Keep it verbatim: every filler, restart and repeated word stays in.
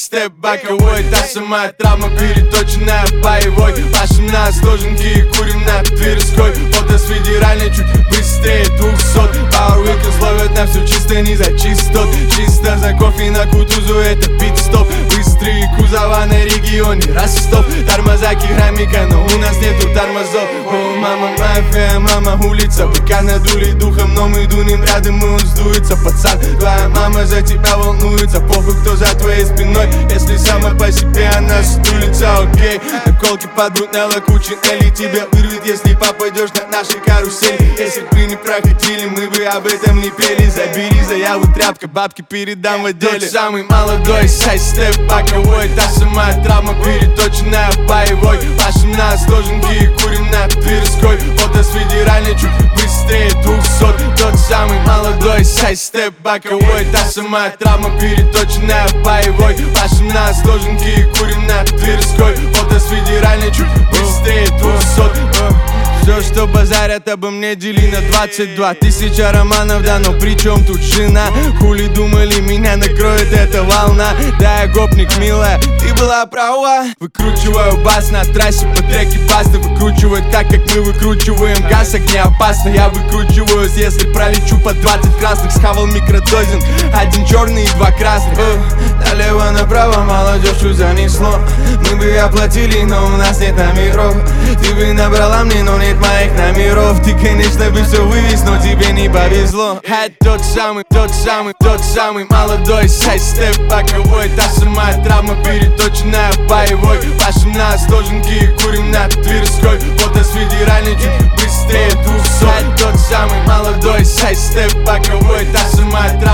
сайдстеп, боковой. Та самая травма, переточенная боевой. Пашем на сложенки и курим на Тверской. Фото с федеральной чуть быстрее двухсот. Power Weekends ловят на все чисто, не за чистот. Чисто за кофе на Кутузу, это пит-стоп. Быстрые кузова на регионе Ростов. Тормоза керамика, но у нас нету тормозов. О, мама мафия, мама улица. Быка надули духом, но мы дунем рядом, и он сдуется. Пацан, твоя мама за тебя волнуется. Похуй, кто за твоей спиной, если сама по себе она стулится, окей. Наколки подбрутнела куча Элли. Тебя вырвет, если попадешь на наши карусели. Если бы не проходили, мы бы об этом не пели. Забери заяву, тряпка, бабки передам в отделе. Тот самый молодой сайдстеп, боковой. Та самая травма, переточенная боевой. Пашем на сложенки и курим на Тверской. Фото с федеральной чуть быстрее двухсот. Тот самый молодой сайдстеп, боковой. Та самая травма, переточенная боевой. Пашем на сложенки и курим на Тверской. Фото с федеральной чуть быстрее двухсот. Все, что базарят обо мне, дели на двадцать два. Тысяча романов, да, но при чем тут жена? Хули думали, меня накроет эта волна? Да, я гопник, милая, ты была права. Выкручиваю бас на трассе по треке баста. Выкручиваю так, как мы выкручиваем газ. Огне опасно, я выкручиваюсь, если пролечу по двадцать красных. Схавал микродозинг, один черный и два красных. Налево направо молодежь занесло. Мы бы оплатили, но у нас нет номеров. Ты бы набрала мне, но нет моих номеров. Ты, конечно, бы все вывез, но тебе не повезло. Это тот самый, тот самый, тот самый молодой сайдстеп, боковой. Та самая травма, переточенная боевой. Пашем на сложенки и курим на Тверской. Фото с федеральной чуть быстрее двухсот. Это тот самый молодой сайдстеп, боковой. Та самая